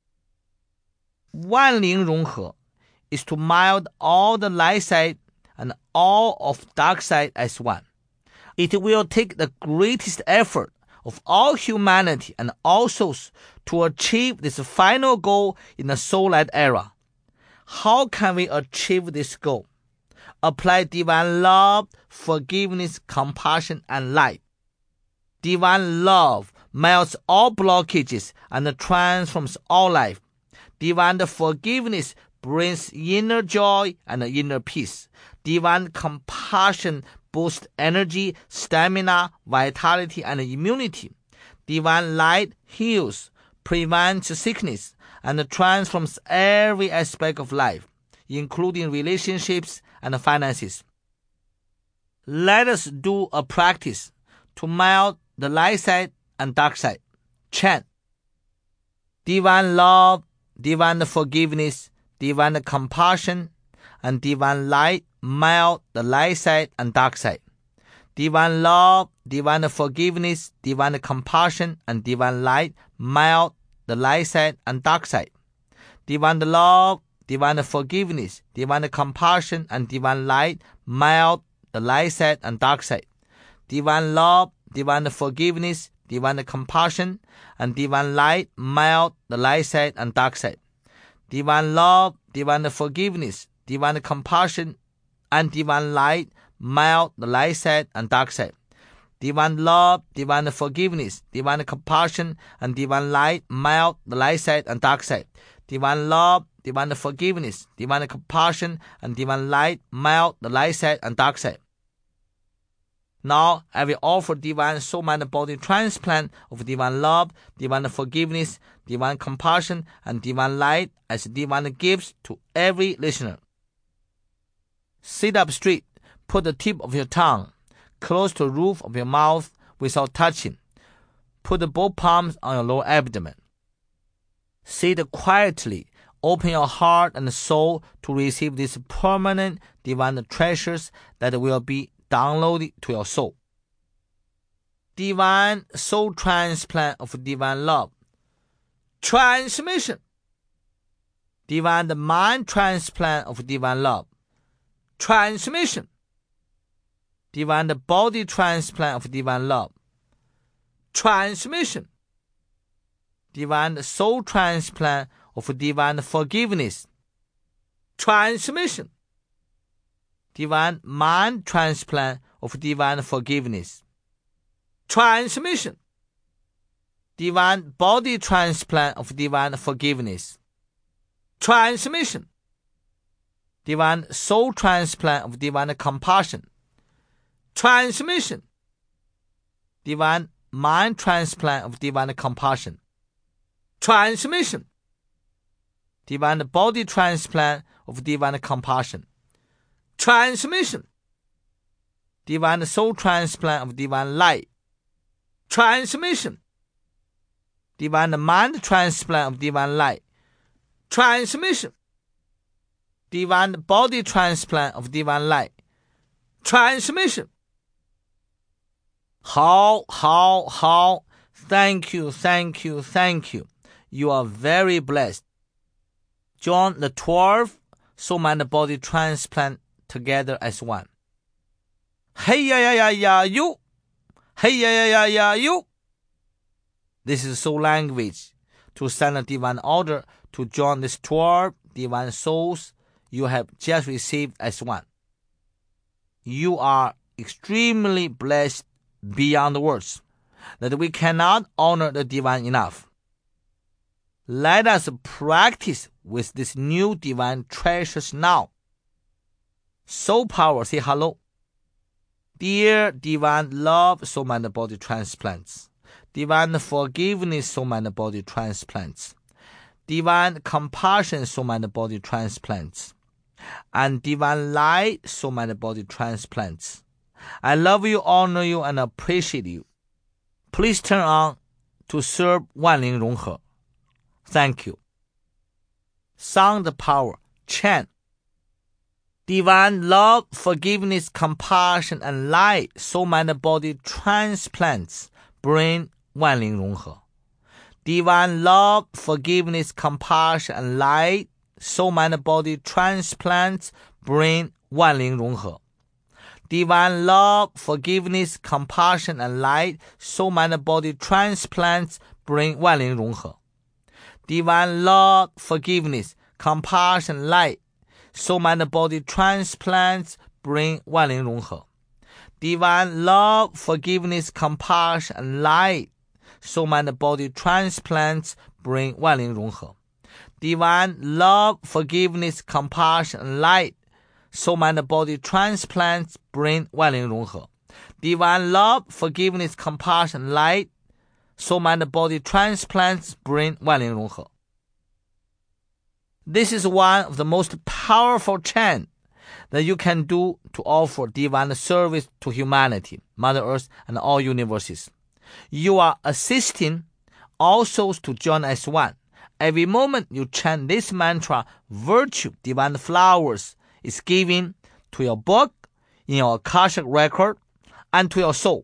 万灵融合 is to meld all the light side and all of dark side as one. It will take the greatest effort of all humanity and all souls to achieve this final goal in the Soul Light era. How can we achieve this goal? Apply divine love, forgiveness, compassion, and light. Divine love melts all blockages and transforms all life. Divine forgiveness brings inner joy and inner peace. Divine compassion boosts energy, stamina, vitality, and immunity. Divine light heals, prevents sickness, and transforms every aspect of life, including relationships and finances. Let us do a practice to melt the light side and dark side. Chant. Divine love, divine forgiveness, divine compassion, and divine light melt the light side and dark side. Divine love, divine forgiveness, divine compassion, and divine light melt the light side and dark side. Divine love, divine forgiveness, divine compassion, and divine light melt the light side and dark side. Divine love, divine forgiveness, divine compassion, and divine light melt the light side and dark side. Divine love, divine forgiveness, divine compassion, and divine light melt the light side and dark side. Divine love, divine forgiveness, divine compassion, and divine light melt the light side and dark side. Divine love, divine forgiveness, divine compassion, and divine light melt the light side and dark side. Now I will offer divine soul, mind, and body transplant of divine love, divine forgiveness, divine compassion, and divine light as divine gifts to every listener. Sit up straight. Put the tip of your tongue close to the roof of your mouth without touching. Put both palms on your lower abdomen. Sit quietly. Open your heart and soul to receive these permanent divine treasures that will be downloaded to your soul. Divine soul transplant of divine love. Transmission. Divine mind transplant of divine love. Transmission. Divine body transplant of divine love. Transmission. Divine soul transplant of divine forgiveness. Transmission. Divine mind transplant of divine forgiveness. Transmission. Divine body transplant of divine forgiveness. Transmission. Divine soul transplant of divine compassion. Transmission. Divine mind transplant of divine compassion. Transmission. Divine body transplant of divine compassion. Transmission. Divine soul transplant of divine light. Transmission. Divine mind transplant of divine light. Transmission. Divine body transplant of divine light. Transmission. How, how, how. Thank you, thank you, thank you. You are very blessed. John the twelfth, soul, mind, body transplant together as one. Hey ya ya ya ya you. Hey ya ya ya ya you. This is soul language to send a divine order to join these twelve divine souls you have just received as one. You are extremely blessed beyond words, that we cannot honor the divine enough. Let us practice with this new divine treasures now. Soul power, say hello. Dear divine love, soul, mind, body transplants. Divine forgiveness, soul, mind, body transplants. Divine compassion, soul, mind, body transplants. And divine light, soul, mind, body transplants. I love you, honor you, and appreciate you. Please turn on to serve Wanling Ronghe. Thank you. Sound power, chant. Divine love, forgiveness, compassion, and light, soul, mind, body transplants bring Wanling Ronghe. Divine love, forgiveness, compassion, and light, soul, mind, body transplants bring Wanling Ronghe. Divine love, forgiveness, compassion, and light, soul, mind, body transplants bring Wanling Ronghe. Divine love, forgiveness, compassion, light, soul, mind, body transplants bring Wanling Ronghe. Divine love, forgiveness, compassion, and light, soul mind body transplants bring 万灵融合。 Divine love, forgiveness, compassion, and light, soul mind body transplants bring 万灵融合。 Divine love, forgiveness, compassion, and light, soul mind body transplants bring 万灵融合。 This is one of the most powerful chants that you can do to offer divine service to humanity, Mother Earth, and all universes. You are assisting all souls to join as one. Every moment you chant this mantra, virtue, divine flowers is given to your book, in your Akashic record, and to your soul.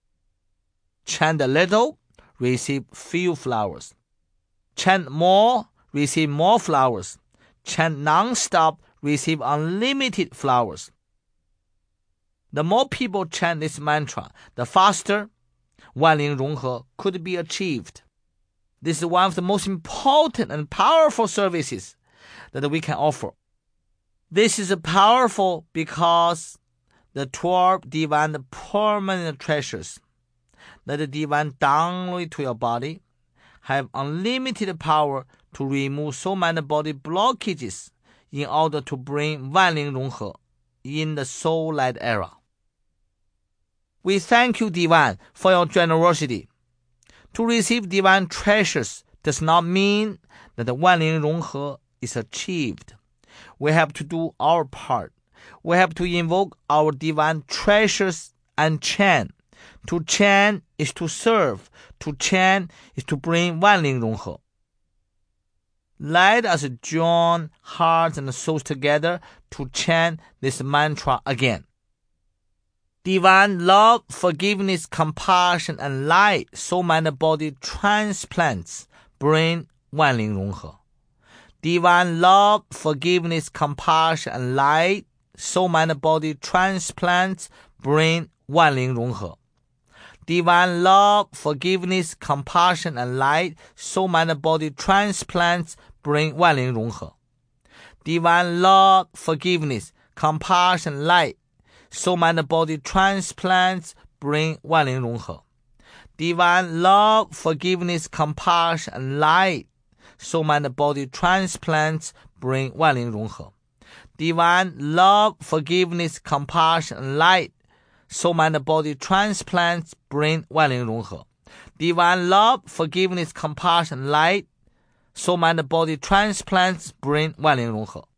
Chant a little, receive few flowers. Chant more, receive more flowers. Chant non-stop, receive unlimited flowers. The more people chant this mantra, the faster 万灵融合 could be achieved. This is one of the most important and powerful services that we can offer. This is powerful because the twelve divine permanent treasures that the divine download to your body have unlimited power to remove soul mind body blockages in order to bring 万灵融合 in the soul light era. We thank you, Divine, for your generosity. To receive divine treasures does not mean that the 万灵融合 is achieved. We have to do our part. We have to invoke our divine treasures and chant. To chant is to serve. To chant is to bring 万灵融合. Let us join hearts and souls together to chant this mantra again. Divine love, forgiveness, compassion, and light, soul, mind, body transplants bring 万灵融合. Divine love, forgiveness, compassion, and light, soul, mind, body transplants bring 万灵融合. Divine love, forgiveness, compassion, and light, soul, mind, body transplants bring 万灵融合. Divine love, forgiveness, compassion, light, soul, mind, body transplants bring 万灵融合. Divine love, forgiveness, compassion, and light, soul, mind, body transplants bring 万灵融合. Divine love, forgiveness, compassion, and light, soul, mind, body transplants bring 万灵融合. Divine love, forgiveness, compassion, light, soul, mind, body transplants bring 万灵融合.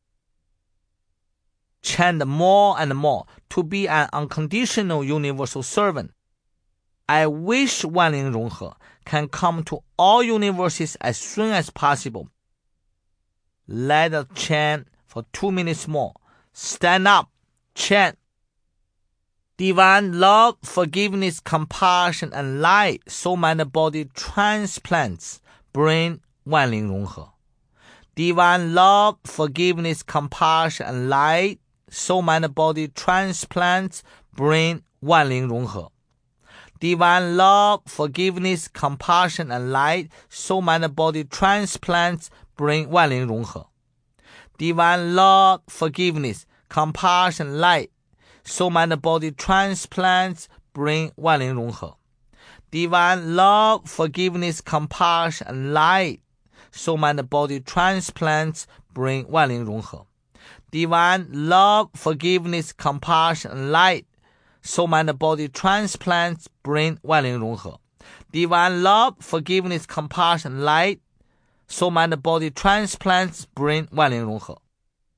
Chant more and more to be an unconditional universal servant. I wish 万灵融合 can come to all universes as soon as possible. Let us chant for two minutes more. Stand up, chant. Divine love, forgiveness, compassion, and light, soul, mind, body transplants bring 万灵融合. Divine love, forgiveness, compassion, and light, soul, mind, body transplants bring 万灵融合. Divine love, forgiveness, compassion, and light, soul, mind, body transplants bring 万灵融合. Divine love, forgiveness, compassion, light, soul, mind, body transplants bring 万灵融合. Divine love, forgiveness, compassion, and light, soul, mind, body transplants bring 万灵融合. Divine love, forgiveness, compassion, and light, soul, mind, body transplants bring 万灵融合. Divine love, forgiveness, compassion, light, soul, mind, body transplants bring 万灵融合.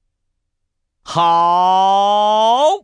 好，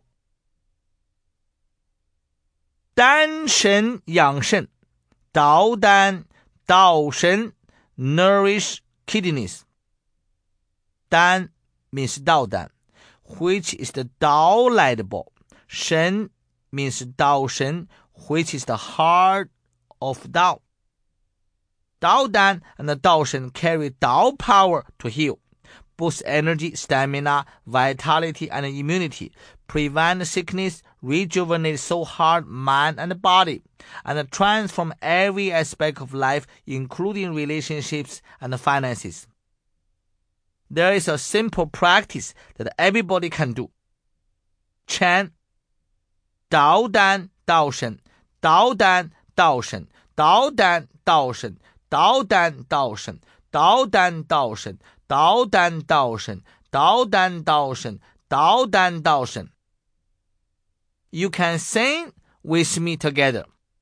丹神养肾，道丹道神 nourish kidneys. Dan means 道丹 which is the Tao light ball. Shen means 道神 which is the heart of Tao. Tao Dan and the Tao Shen carry Tao power to heal, boost energy, stamina, vitality, and immunity, prevent sickness, rejuvenate soul, heart, mind, and body, and transform every aspect of life, including relationships and finances. There is a simple practice that everybody can do. Chant 道丹道神，道丹道神， 导弹道神，导弹道神，导弹道神，导弹道神，导弹道神，导弹道神。You can sing with me together.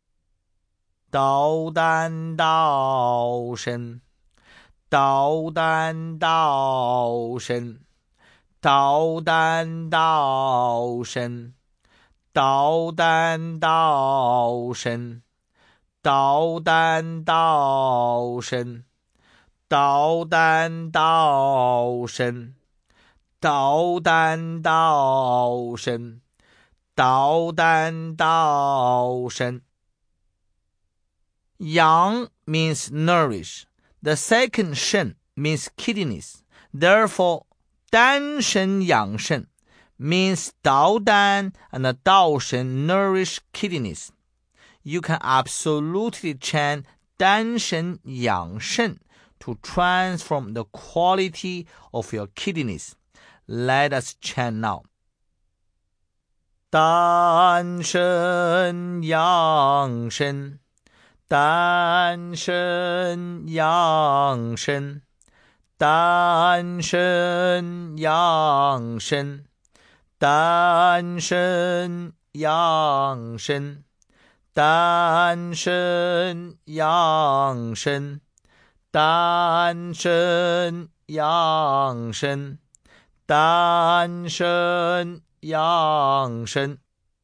导弹道神，导弹道神，导弹道神，导弹道神，导弹道神，导弹道神，导弹道神，导弹道神。Yang means nourish. The second shen means kidneys. Therefore, Dan Shen Yang Shen means Dao Dan and Dao Shen nourish kidneys. You can absolutely chant Dan Shen Yang Shen to transform the quality of your kidneys. Let us chant now. Dan Shen Yang Shen, Dan Shen Yang Shen, Dan Shen Yang Shen, Dan Shen Yang Shen, Dan Shen Yang Shen, Dan Shen Yang Shen, Dan Shen Yang Shen,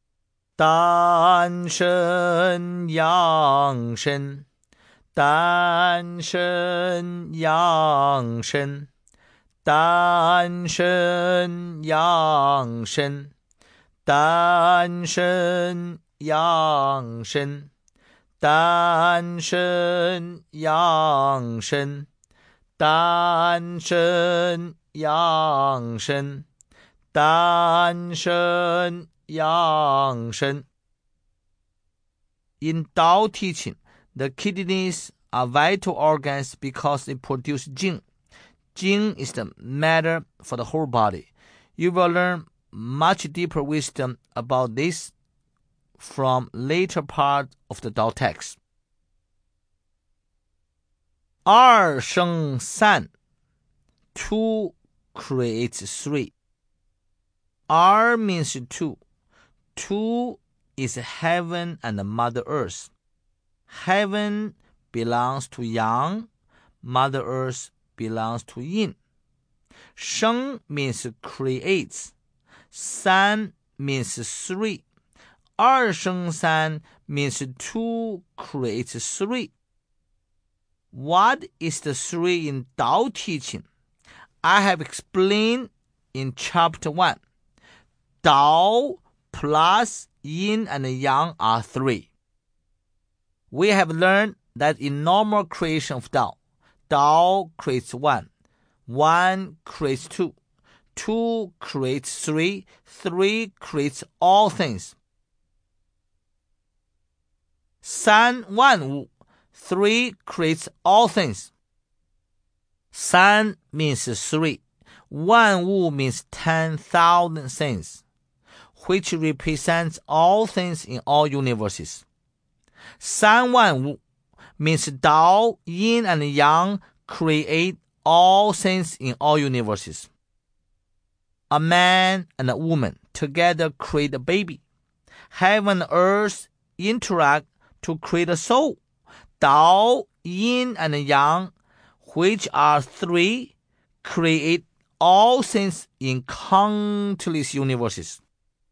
Dan Shen Yang Shen, Dan Shen Yang Shen, Dan Shen Yang Shen, Dan Shen Yang Shen, Dan Shen Yang Shen, Dan Shen Yang Shen, Dan Shen Yang Shen. In Tao teaching, the kidneys are vital organs because they produce Jing. Jing is the matter for the whole body. You will learn much deeper wisdom about this from later part of the Tao text. 二生三 Two creates three. R means two. Two is heaven and Mother Earth. Heaven belongs to Yang. Mother Earth belongs to Yin. Sheng means creates. San means three. 二生三 means two creates three. What is the three in Tao teaching? I have explained in chapter one. Tao plus Yin and Yang are three. We have learned that in normal creation of Tao, Tao creates one, one creates two, two creates three, three creates all things. 三万物 Three creates all things. 三 means three. 万物 means ten thousand things, which represents all things in all universes. 三万物 means Tao, Yin and Yang create all things in all universes. A man and a woman together create a baby. Heaven and earth interact to create a soul. Tao, Yin and Yang, which are three, create all things in countless universes.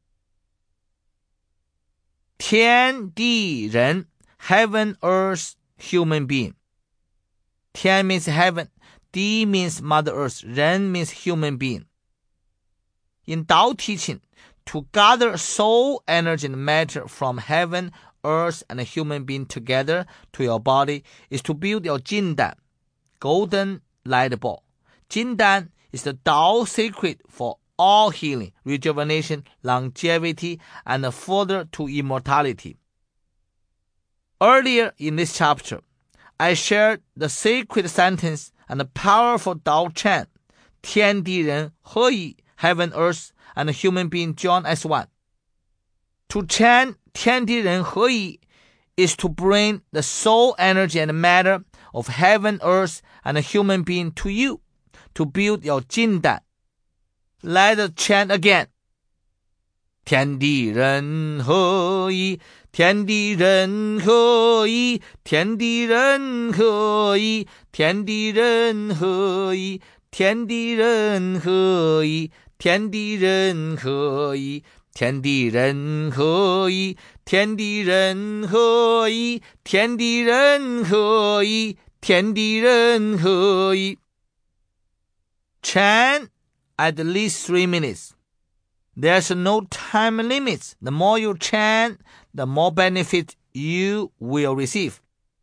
天地人 Heaven, earth, human being. 天 means heaven, Di means Mother Earth, Ren means human being. In Tao teaching, to gather soul energy and matter from heaven, earth and a human being together to your body is to build your Jindan, golden light ball. Jindan is the Tao secret for all healing, rejuvenation, longevity, and further to immortality. Earlier in this chapter, I shared the sacred sentence and the powerful Tao chant, 天地人合一, heaven, earth, and human being join as one. To chant 天地人合一 is to bring the soul energy and matter of heaven, earth, and a human being to you, to build your 金丹. Let us chant again. 天地人合一，天地人合一，天地人合一，天地人合一，天地人合一，天地人合一，天地人合一，天地人合一，天地人合一，天地人合一。Chant at least three minutes. There's no time limit. The more you chant, the more benefit you will receive.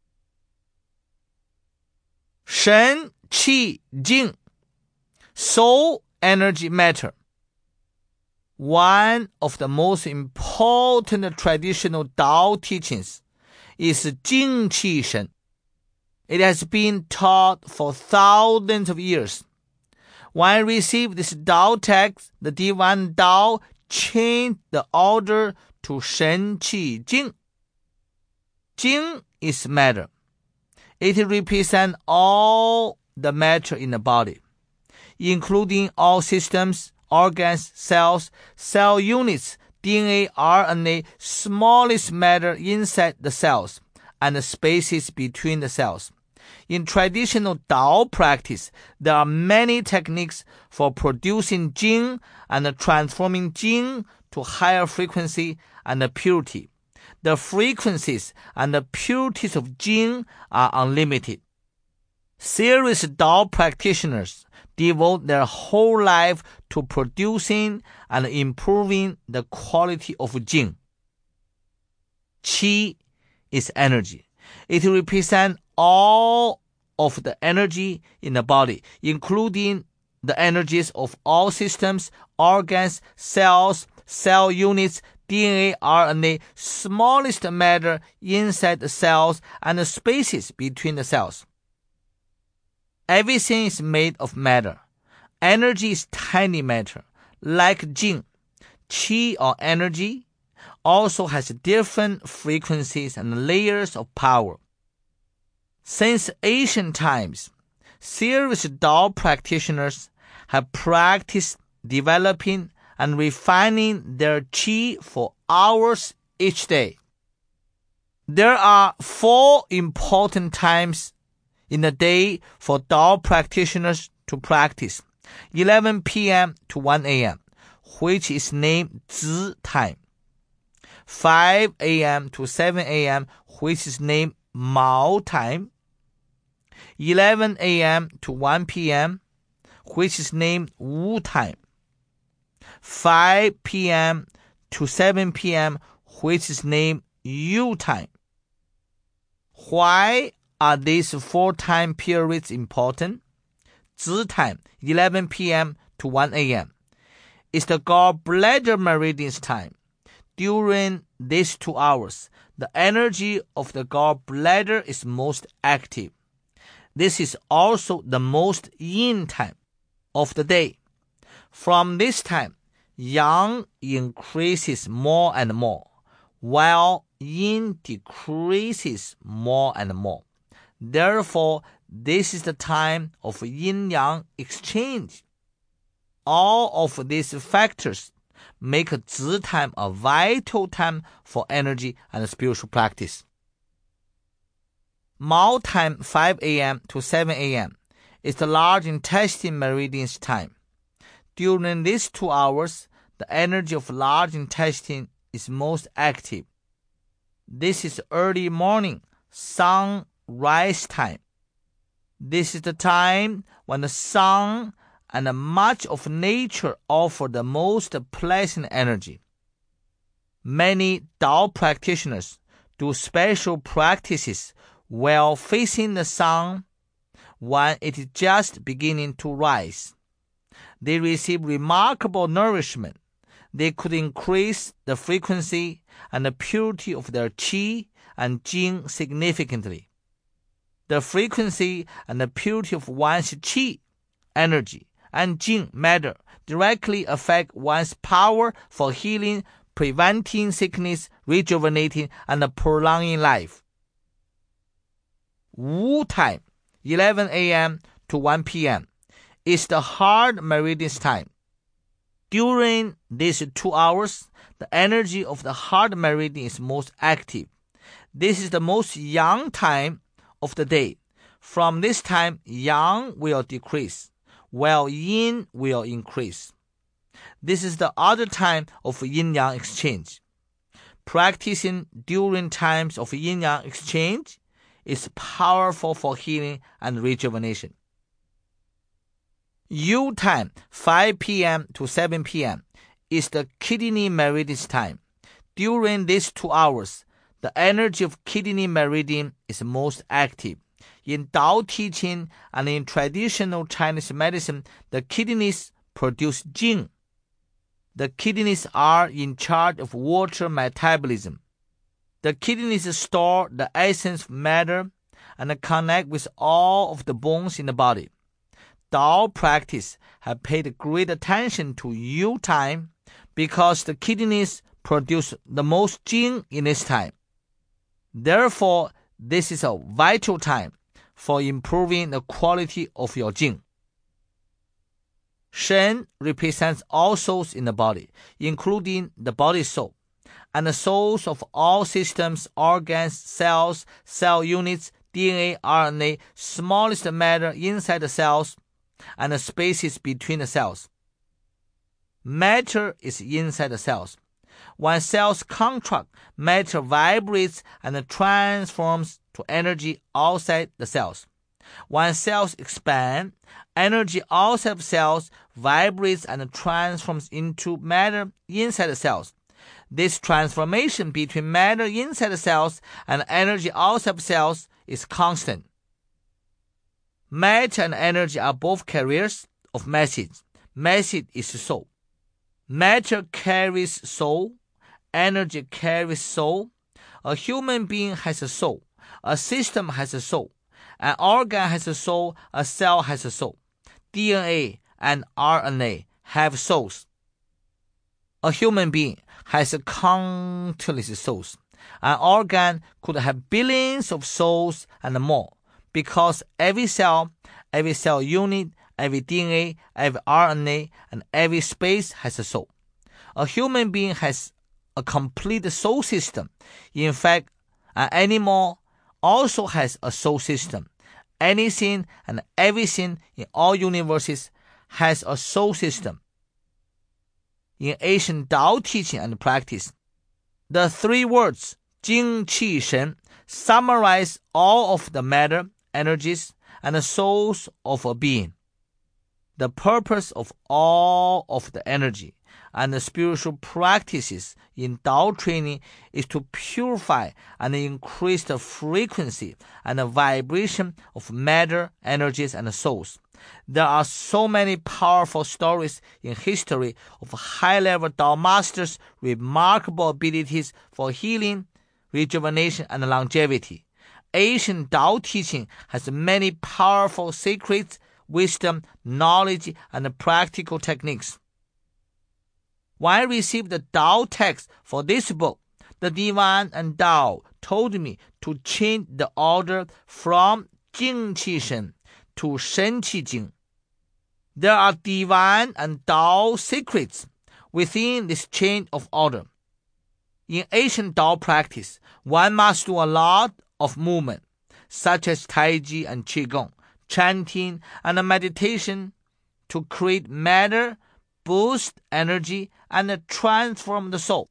神气精 Soul energy matter. One of the most important traditional Tao teachings is 精气神. It has been taught for thousands of years. When I received this Tao text, the divine Tao changed the order to 神气精. Jing is matter. It represents all the matter in the body, including all systems, organs, cells, cell units, D N A, R N A, smallest matter inside the cells, and the spaces between the cells. In traditional Tao practice, there are many techniques for producing Jing and transforming Jing to higher frequency and purity. The frequencies and the purities of Jing are unlimited. Serious Tao practitioners devote their whole life to producing and improving the quality of Jing. Qi is energy. It represents all of the energy in the body, including the energies of all systems, organs, cells, cell units, D N A, R N A, smallest matter inside the cells, and the spaces between the cells. Everything is made of matter. Energy is tiny matter, like Jing. Qi or energy also has different frequencies and layers of power. Since ancient times, serious Tao practitioners have practiced developing and refining their qi for hours each day. There are four important times in the day for Tao practitioners to practice: eleven p.m. to one a.m., which is named Zi time; five a.m. to seven a.m., which is named Mao time; eleven a.m. to one p.m., which is named Wu time; five p.m. to seven p.m., which is named Yu time. Why are these four time periods important? Zi time, eleven p.m. to one a.m., is the gallbladder meridian's time. During these two hours, the energy of the gallbladder is most active. This is also the most yin time of the day. From this time, yang increases more and more, while yin decreases more and more. Therefore, this is the time of yin-yang exchange. All of these factors make Zi time a vital time for energy and spiritual practice. Mao time, five a.m. to seven a.m., is the large intestine meridian's time. During these two hours, the energy of large intestine is most active. This is early morning, sunrise time. This is the time when the sun and much of nature offer the most pleasant energy. Many Tao practitioners do special practices while facing the sun when it is just beginning to rise. They receive remarkable nourishment. They could increase the frequency and the purity of their qi and jing significantly. The frequency and the purity of one's qi, energy, and jing matter directly affect one's power for healing, preventing sickness, rejuvenating, and prolonging life. Wu time, eleven a.m. to one p.m. is the heart meridian time. During these two hours, the energy of the heart meridian is most active. This is the most yang time of the day. From this time, yang will decrease, while yin will increase. This is the other time of yin-yang exchange. Practicing during times of yin-yang exchange is powerful for healing and rejuvenation. Yu time, five p.m. to seven p.m. is the kidney meridian time. During these two hours, the energy of kidney meridian is most active. In Tao teaching and in traditional Chinese medicine, the kidneys produce jing. The kidneys are in charge of water metabolism. The kidneys store the essence of matter and connect with all of the bones in the body. Tao practice have paid great attention to Yu time because the kidneys produce the most jing in this time. Therefore, this is a vital time for improving the quality of your jing. Shen represents all souls in the body, including the body soul, and the souls of all systems, organs, cells, cell units, D N A, R N A, smallest matter inside the cells, and the spaces between the cells. Matter is inside the cells. When cells contract, matter vibrates and transforms to energy outside the cells. When cells expand, energy outside of cells vibrates and transforms into matter inside the cells. This transformation between matter inside the cells and energy outside of cells is constant. Matter and energy are both carriers of message. Message is soul. Matter carries soul. Energy carries soul. A human being has a soul. A system has a soul. An organ has a soul. A cell has a soul. D N A and R N A have souls. A human being has countless souls. An organ could have billions of souls and more, because every cell, every cell unit, every D N A, every R N A, and every space has a soul. A human being has a complete soul system. In fact, an animal also has a soul system. Anything and everything in all universes has a soul system. In ancient Tao teaching and practice, the three words Jing, Qi, Shen summarize all of the matter, energies, and the souls of a being. The purpose of all of the energy and the spiritual practices in Tao training is to purify and increase the frequency and the vibration of matter, energies, and souls. There are so many powerful stories in history of high-level Tao masters' remarkable abilities for healing, rejuvenation, and longevity. Ancient Tao teaching has many powerful secrets, wisdom, knowledge, and practical techniques. When I received the Tao text for this book, the Divine and Tao told me to change the order from Jing Qi Shen to Shen Qi Jing. There are Divine and Tao secrets within this change of order. In ancient Tao practice, one must do a lot of movement, such as Tai Chi and Qigong, chanting and meditation to create matter, boost energy, and transform the soul.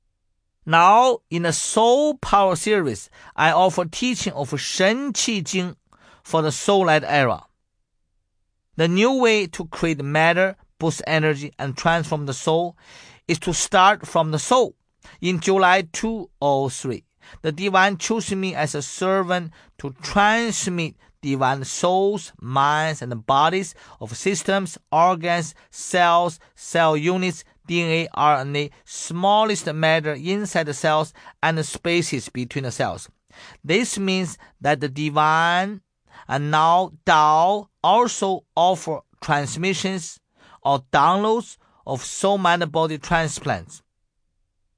Now, in the Soul Power series, I offer teaching of Shen Qi Jing for the soul-led era. The new way to create matter, boost energy, and transform the soul is to start from the soul. In July two thousand three, the Divine chose me as a servant to transmit divine souls, minds, and bodies of systems, organs, cells, cell units, D N A, R N A, smallest matter inside the cells, and the spaces between the cells. This means that the Divine and now Tao also offer transmissions or downloads of soul-mind-body transplants.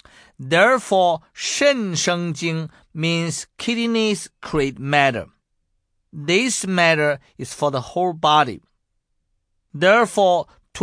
Therefore, 肾生精 means kidneys create matter. This matter is for the whole body. Therefore,